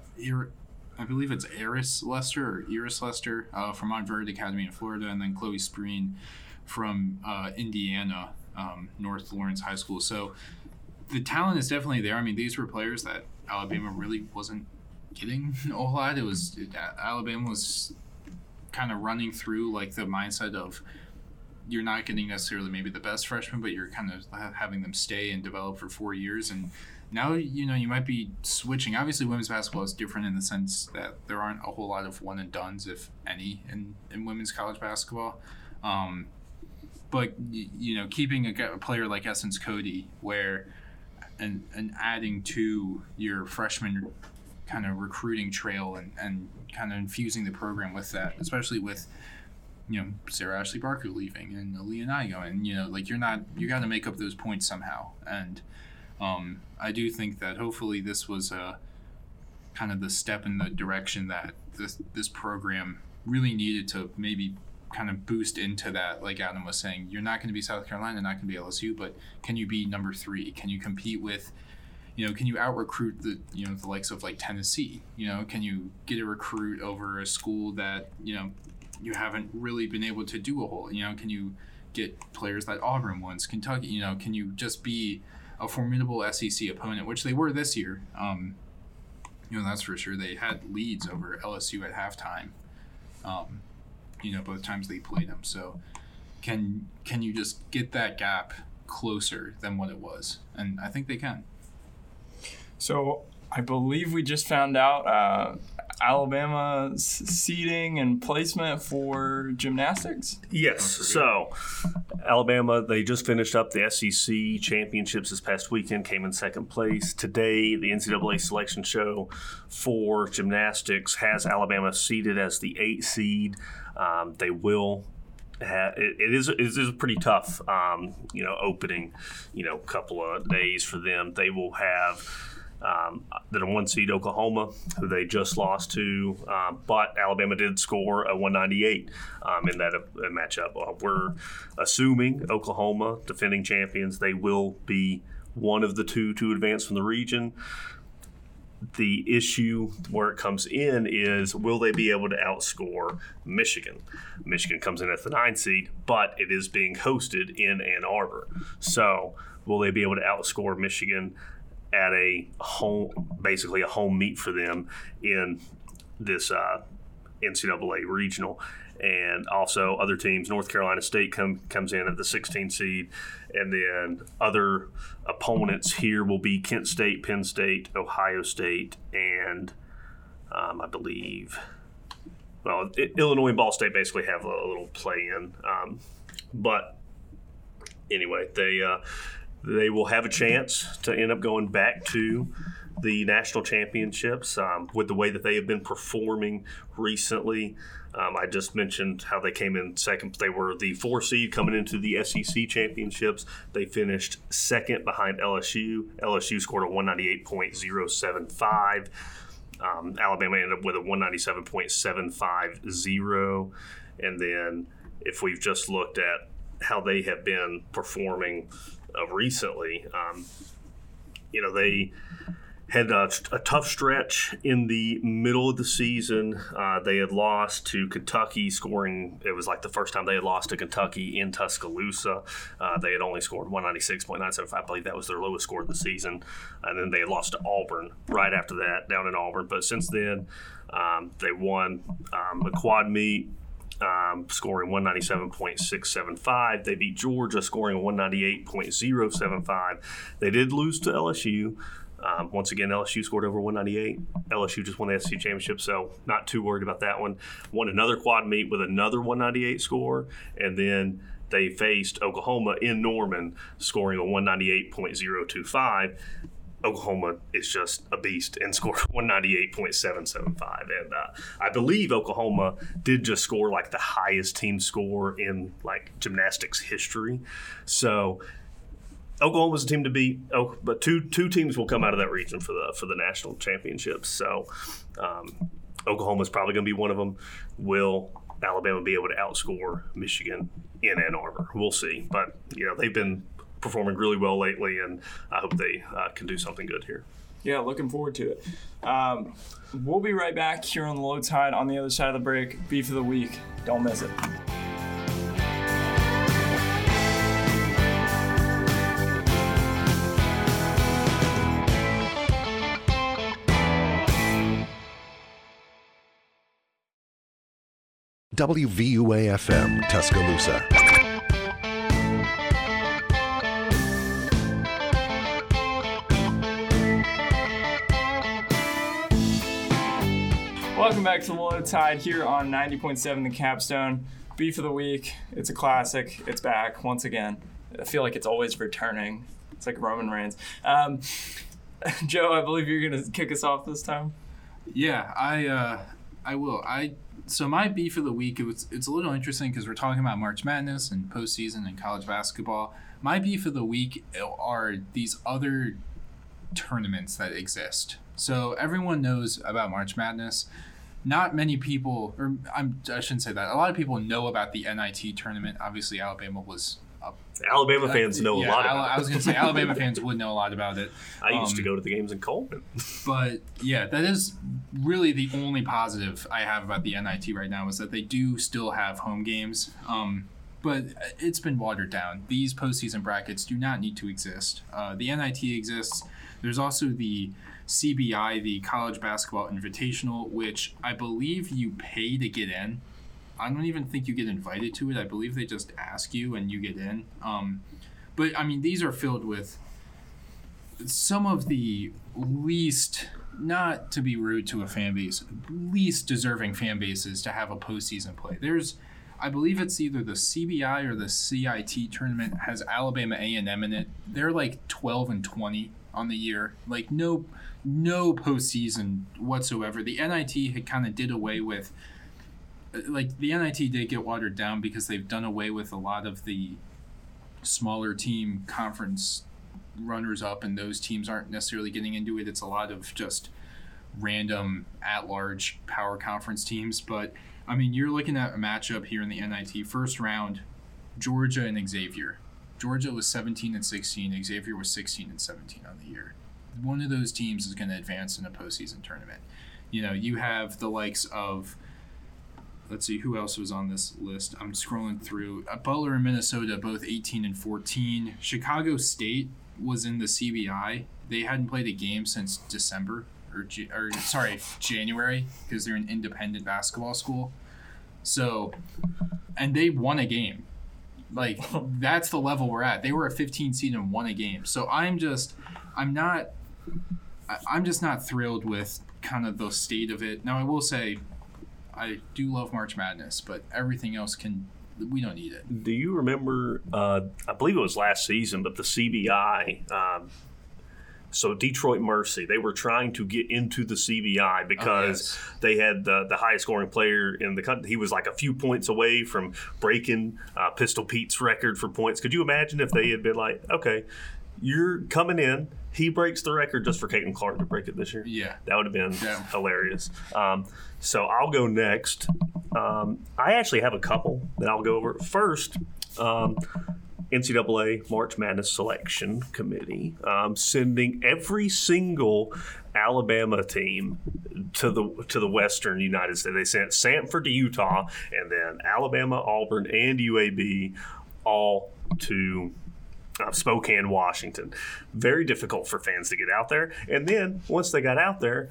I believe it's Iris Lester from Montverde Academy in Florida, and then Chloe Spreen from Indiana, North Lawrence High School. So the talent is definitely there. I mean, these were players that Alabama really wasn't getting a whole lot. Alabama was kind of running through the mindset of, you're not getting necessarily maybe the best freshmen, but you're kind of having them stay and develop for 4 years. And now, you might be switching. Obviously, women's basketball is different in the sense that there aren't a whole lot of one-and-dones, if any, in women's college basketball. But, keeping a player like Essence Cody and adding to your freshman kind of recruiting trail and kind of infusing the program with that, especially with Sarah Ashley Barker leaving and Aaliyah Nye going, you got to make up those points somehow. And I do think that hopefully this was kind of the step in the direction that this program really needed to maybe kind of boost into that. Like Adam was saying, you're not going to be South Carolina, not going to be LSU, but can you be number 3? Can you compete with, can you out-recruit the likes of Tennessee? Can you get a recruit over a school that, you haven't really been able to do a whole, can you get players that Auburn wants, Kentucky, can you just be a formidable SEC opponent, which they were this year. That's for sure. They had leads over LSU at halftime, both times they played them. So can you just get that gap closer than what it was, and I think they can. So I believe we just found out Alabama's seeding and placement for gymnastics. Yes. So Alabama, they just finished up the SEC championships this past weekend, came in second place. Today, the NCAA selection show for gymnastics has Alabama seeded as the 8th seed. They will. It is a pretty tough, opening, couple of days for them. They will have the 1 seed Oklahoma, who they just lost to, but Alabama did score a 198 in that matchup. We're assuming Oklahoma, defending champions, they will be one of the two to advance from the region. The issue where it comes in is, will they be able to outscore Michigan? Michigan comes in at the 9 seed, but it is being hosted in Ann Arbor. So will they be able to outscore Michigan at basically a home meet for them in this NCAA regional? And also other teams, North Carolina State comes in at the 16 seed, and then other opponents here will be Kent State, Penn State, Ohio State, and I believe, Illinois and Ball State basically have a little play-in. But anyway, they will have a chance to end up going back to the national championships with the way that they have been performing recently. I just mentioned how they came in second. They were the 4 seed coming into the SEC championships. They finished second behind LSU. LSU scored a 198.075. Alabama ended up with a 197.750. And then if we've just looked at how they have been performing recently, they had a tough stretch in the middle of the season. They had lost to Kentucky, it was like the first time they had lost to Kentucky in Tuscaloosa. They had only scored 196.975. I believe that was their lowest score of the season. And then they had lost to Auburn right after that, down in Auburn. But since then, they won a quad meet, scoring 197.675. They beat Georgia, scoring 198.075. They did lose to LSU. Once again, LSU scored over 198. LSU just won the SEC championship, so not too worried about that one. Won another quad meet with another 198 score, and then they faced Oklahoma in Norman, scoring a 198.025. Oklahoma is just a beast and scored 198.775. And I believe Oklahoma did just score like the highest team score in like gymnastics history. So Oklahoma's a team to beat. But two teams will come out of that region for the national championships. So Oklahoma's probably going to be one of them. Will Alabama be able to outscore Michigan in Ann Arbor? We'll see. But they've been performing really well lately, and I hope they can do something good here. Yeah, looking forward to it. We'll be right back here on the Low Tide. On the other side of the break, Beef of the Week. Don't miss it. WVUA-FM, Tuscaloosa. Welcome back to Low Tide here on 90.7 The Capstone. Beef of the Week. It's a classic. It's back once again. I feel like it's always returning. It's like Roman Reigns. Joe, I believe you're going to kick us off this time. Yeah, I will. So my beef of the week, it's a little interesting because we're talking about March Madness and postseason and college basketball. My beef of the week are these other tournaments that exist. So everyone knows about March Madness. Not many people, I shouldn't say that. A lot of people know about the NIT tournament. Obviously, Alabama was up. Alabama fans know a lot about it. I was going to say Alabama fans would know a lot about it. I used to go to the games in Coleman. But yeah, that is really the only positive I have about the NIT right now is that they do still have home games. But it's been watered down. These postseason brackets do not need to exist. The NIT exists. There's also the CBI, the College Basketball Invitational, which I believe you pay to get in. I don't even think you get invited to it. I believe they just ask you and you get in. But, I mean, these are filled with some of the least, not to be rude to a fan base, least deserving fan bases to have a postseason play. There's, I believe it's either the CBI or the CIT tournament has Alabama A&M in it. They're like 12-20 on the year. Like no postseason whatsoever. The NIT had kind of did away with, like the NIT did get watered down because they've done away with a lot of the smaller team conference runners up, and those teams aren't necessarily getting into it. It's a lot of just random at-large power conference teams. But I mean, you're looking at a matchup here in the NIT first round, Georgia and Xavier. Georgia was 17-16. Xavier was 16-17 on the year. One of those teams is going to advance in a postseason tournament. You know, you have the likes of, let's see, who else was on this list? I'm scrolling through. Butler and Minnesota, both 18-14. Chicago State was in the CBI. They hadn't played a game since December, January, because they're an independent basketball school. So, and they won a game. Like, that's the level we're at. They were a 15 seed and won a game. So I'm just not thrilled with kind of the state of it. Now, I will say I do love March Madness, but everything else we don't need it. Do you remember, I believe it was last season, but the CBI, so Detroit Mercy, they were trying to get into the CBI because they had the highest scoring player in the country. He was like a few points away from breaking Pistol Pete's record for points. Could you imagine if they had been like, okay, you're coming in, he breaks the record just for Caitlin Clark to break it this year? Yeah. That would have been hilarious. So I'll go next. I actually have a couple that I'll go over. First, NCAA March Madness Selection Committee sending every single Alabama team to the Western United States. They sent Samford to Utah, and then Alabama, Auburn, and UAB all to Spokane, Washington. Very difficult for fans to get out there. And then once they got out there,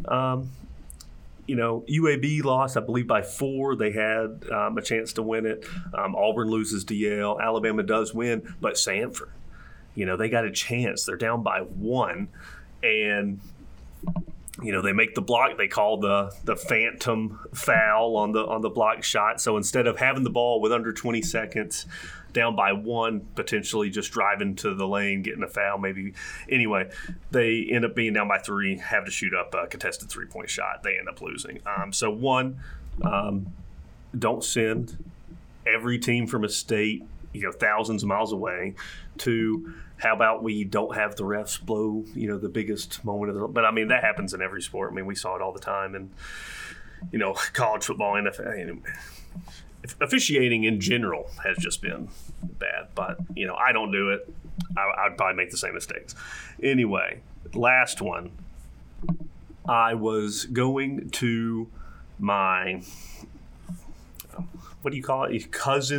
UAB lost, I believe, by 4. They had a chance to win it. Auburn loses to Yale. Alabama does win, but Samford, they got a chance. They're down by 1, and they make the block. They call the phantom foul on the block shot. So instead of having the ball with under 20 seconds, down by 1, potentially just driving to the lane, getting a foul maybe. Anyway, they end up being down by 3, have to shoot up a contested 3-point shot. They end up losing. So 1, don't send every team from a state, thousands of miles away. 2, how about we don't have the refs blow, the biggest moment of the – but, I mean, that happens in every sport. I mean, we saw it all the time in, college football, NFL – officiating in general has just been bad, but I don't do it. I'd probably make the same mistakes. Anyway, last one. I was going to my what do you call it?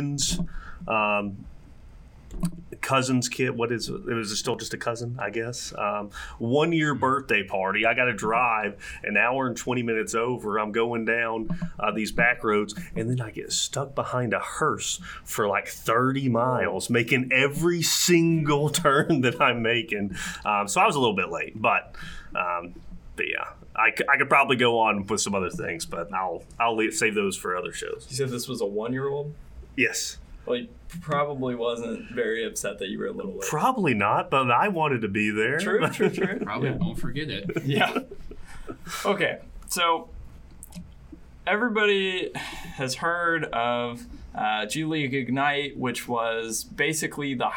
Cousin's kid. What is it? It was still just a cousin, I guess. 1-year birthday party. I got to drive an hour and 20 minutes over. I'm going down these back roads, and then I get stuck behind a hearse for like 30 miles, making every single turn that I'm making. So I was a little bit late, but yeah, I could probably go on with some other things, but I'll save those for other shows. You said this was a 1-year-old? Yes. Well, he probably wasn't very upset that you were a little late. Probably not, but I wanted to be there. True. Probably won't forget it. Yeah. Okay, so everybody has heard of G League Ignite, which was basically the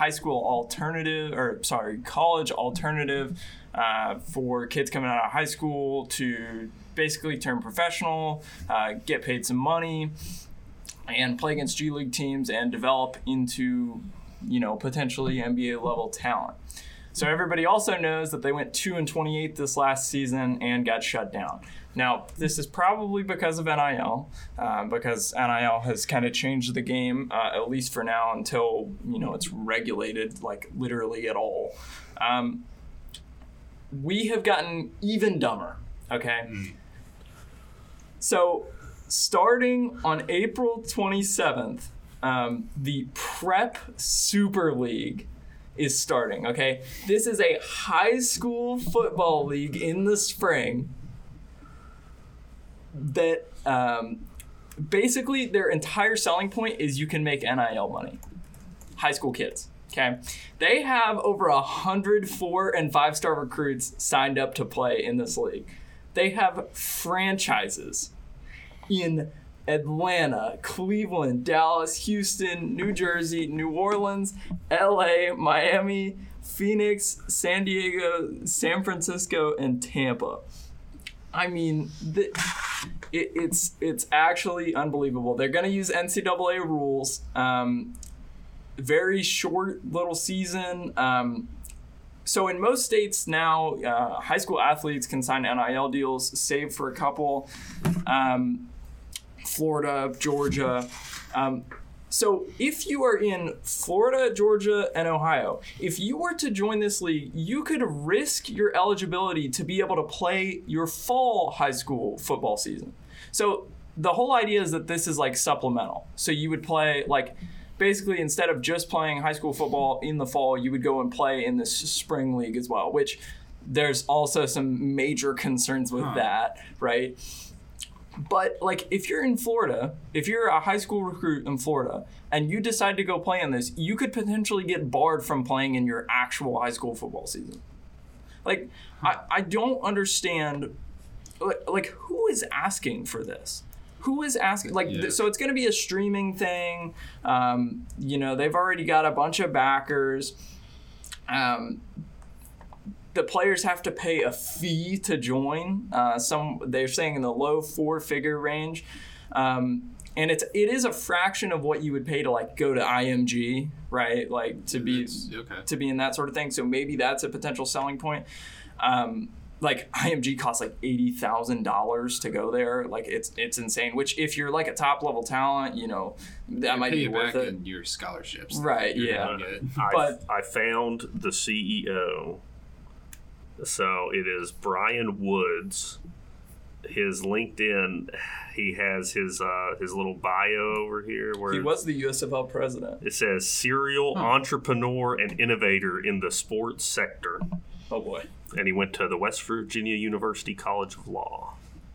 college alternative for kids coming out of high school to basically turn professional, get paid some money, and play against G League teams and develop into, potentially NBA level talent. So everybody also knows that they went 2-28 this last season and got shut down. Now, this is probably because of NIL, because NIL has kind of changed the game, at least for now, until, it's regulated, like, literally at all. We have gotten even dumber, okay? So starting on April 27th, the Prep Super League is starting, okay? This is a high school football league in the spring that basically their entire selling point is you can make NIL money. High school kids, okay? They have over 100 4- and 5-star recruits signed up to play in this league. They have franchises in Atlanta, Cleveland, Dallas, Houston, New Jersey, New Orleans, LA, Miami, Phoenix, San Diego, San Francisco, and Tampa. I mean, it's actually unbelievable. They're going to use NCAA rules. Very short little season. So in most states now, high school athletes can sign NIL deals, save for a couple. Florida, Georgia. So if you are in Florida, Georgia, and Ohio, if you were to join this league, you could risk your eligibility to be able to play your fall high school football season. So the whole idea is that this is like supplemental. So you would play like basically instead of just playing high school football in the fall, you would go and play in this spring league as well, which there's also some major concerns with that, right? But like if you're in Florida, if you're a high school recruit in Florida and you decide to go play in this, you could potentially get barred from playing in your actual high school football season. Like I don't understand like who is asking for this? Who is asking? So it's going to be a streaming thing. They've already got a bunch of backers. The players have to pay a fee to join. They're saying in the low 4-figure range, and it is a fraction of what you would pay to like go to IMG, right? Like to be in that sort of thing. So maybe that's a potential selling point. Like IMG costs like $80,000 to go there. Like it's insane. Which if you're like a top level talent, that might be worth it. In your scholarships, right? Yeah. But I found the CEO. So it is Brian Woods. His LinkedIn, he has his little bio over here where he was the USFL president. It says serial entrepreneur and innovator in the sports sector. Oh boy. And he went to the West Virginia University College of Law.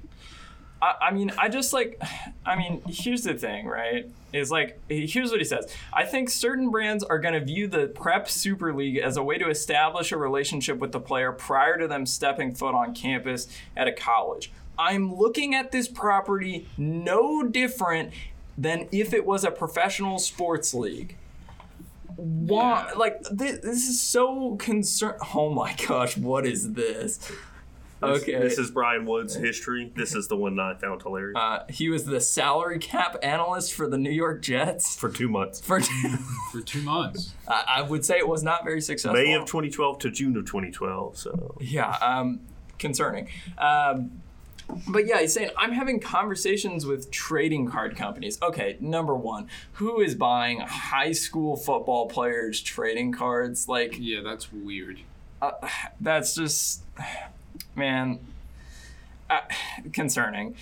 Here's the thing, right? Is like, here's what he says. I think certain brands are going to view the Prep Super League as a way to establish a relationship with the player prior to them stepping foot on campus at a college. I'm looking at this property no different than if it was a professional sports league. Why? Yeah. Like, this is so concerned. Oh my gosh, what is this? Okay. This is Brian Wood's history. This is the one I found hilarious. He was the salary cap analyst for the New York Jets. For 2 months. For 2 months. I would say it was not very successful. May of 2012 to June of 2012. So yeah, concerning. But yeah, he's saying, I'm having conversations with trading card companies. Okay, number one, who is buying high school football players' trading cards? Like, yeah, that's weird. That's just, man, concerning.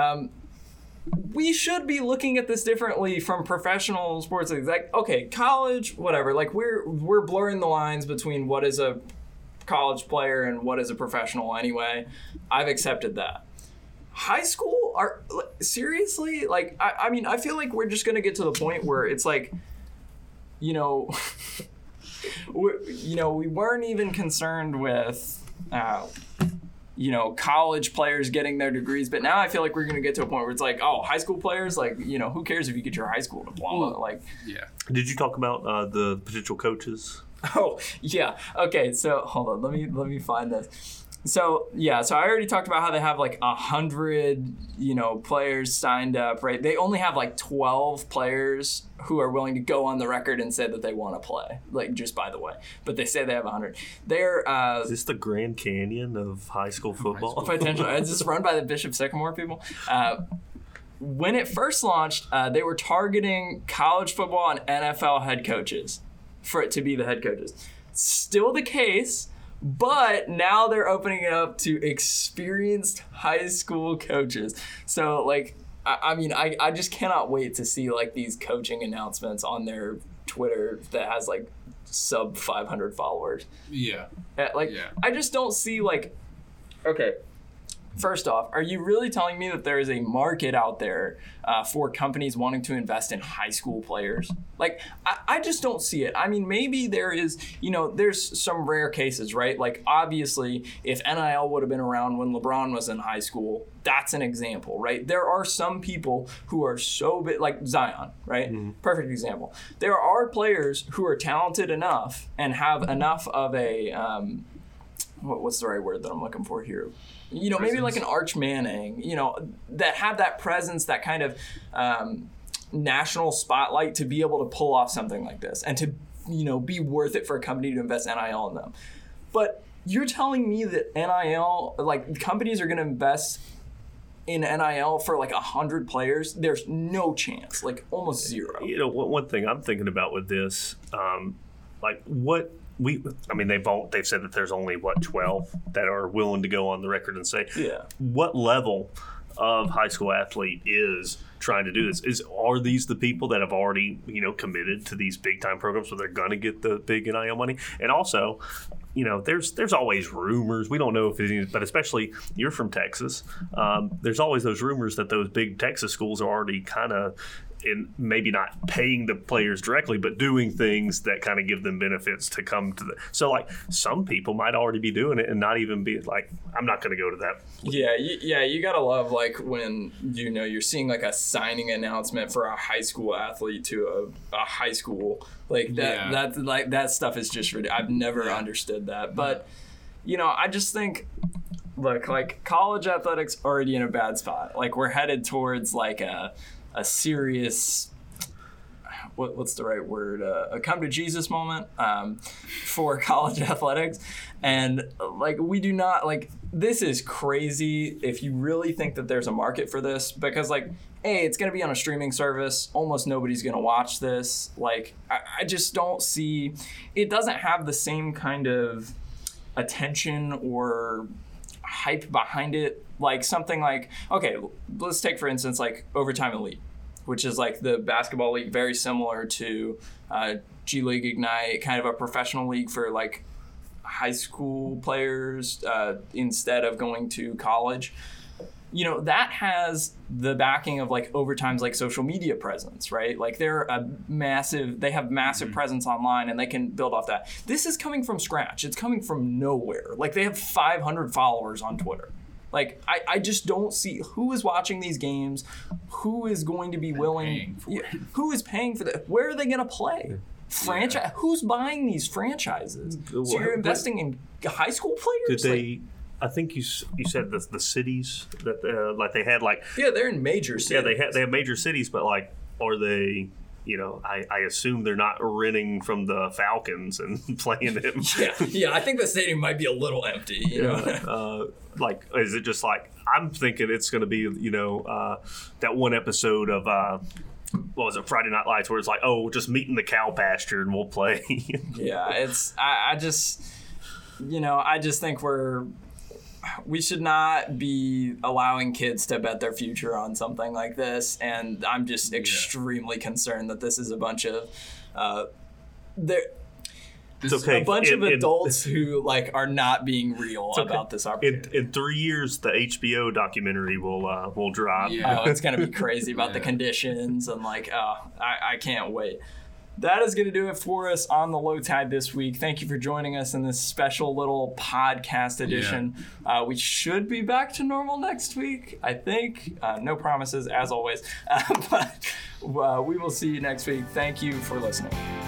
We should be looking at this differently from professional sports leagues. Like, okay, college, whatever. Like, we're blurring the lines between what is a college player and what is a professional anyway. I've accepted that. High school seriously? Like, I feel like we're just going to get to the point where it's like, we weren't even concerned with, college players getting their degrees, but now I feel like we're going to get to a point where it's like, oh, high school players, like, who cares if you get your high school diploma? Like, yeah. Did you talk about the potential coaches? Oh, yeah. Okay, so hold on. Let me find this. So, yeah, so I already talked about how they have like 100, players signed up, right? They only have like 12 players who are willing to go on the record and say that they want to play, like, just by the way. But they say they have 100. They're is this the Grand Canyon of high school football? Potential. It's just run by the Bishop Sycamore people. When it first launched, they were targeting college football and NFL head coaches for it to be the head coaches. Still the case. But now they're opening it up to experienced high school coaches. So, like, I just cannot wait to see, like, these coaching announcements on their Twitter that has, like, sub 500 followers. Yeah. I just don't see okay. First off, are you really telling me that there is a market out there for companies wanting to invest in high school players? I just don't see it. I mean, maybe there is, there's some rare cases, right? Obviously, if NIL would have been around when LeBron was in high school, that's an example, right? There are some people who are so big, like Zion, right? Mm-hmm. Perfect example. There are players who are talented enough and have enough of a, what's the right word that I'm looking for here? Maybe like an Arch Manning, that have that presence, that kind of national spotlight to be able to pull off something like this and to, be worth it for a company to invest NIL in them. But you're telling me that NIL, companies are going to invest in NIL for 100 players? There's no chance, almost zero. One thing I'm thinking about with this, they've said that there's only 12 that are willing to go on the record and say, what level of high school athlete is trying to do this? Are these the people that have already committed to these big time programs where they're going to get the big NIL money? And also, there's always rumors. We don't know if it is, but especially you're from Texas. There's always those rumors that those big Texas schools are already kind of in maybe not paying the players directly, but doing things that kind of give them benefits to come to the. So some people might already be doing it and not even be I'm not going to go to that. Yeah, you gotta love when you're seeing a signing announcement for a high school athlete to a high school that stuff is just ridiculous. I've never understood that, but I just think. Look, college athletics already in a bad spot. We're headed towards a serious, what's the right word? A come to Jesus moment for college athletics. And we do not, this is crazy if you really think that there's a market for this, because it's going to be on a streaming service. Almost nobody's going to watch this. I just don't see, it doesn't have the same kind of attention or hype behind it. Something okay, let's take for instance Overtime Elite, which is the basketball league, very similar to G League Ignite, kind of a professional league for high school players instead of going to college. That has the backing of Overtime's social media presence, right? They have massive presence online, and they can build off that. This is coming from scratch. It's coming from nowhere. They have 500 followers on Twitter. I just don't see who is watching these games, who is going to be willing, who is paying for that. Where are they going to play? Franchise? Who's buying these franchises? So you're investing in high school players? I think you said the cities that they had they're in major cities. Yeah, they have major cities, but are they? I assume they're not renting from the Falcons and playing them. Yeah. I think the stadium might be a little empty. Is it just I'm thinking it's going to be that one episode of what was it, Friday Night Lights, where it's just meet in the cow pasture and we'll play. Yeah, it's I just think we should not be allowing kids to bet their future on something like this, and I'm just extremely concerned that this is a bunch of a bunch of adults who are not being real about this opportunity. In 3 years, the HBO documentary will drop. Yeah. Oh, it's gonna be crazy about the conditions and I can't wait. That is going to do it for us on the Low Tide this week. Thank you for joining us in this special little podcast edition. Yeah. We should be back to normal next week, I think. No promises, as always. But we will see you next week. Thank you for listening.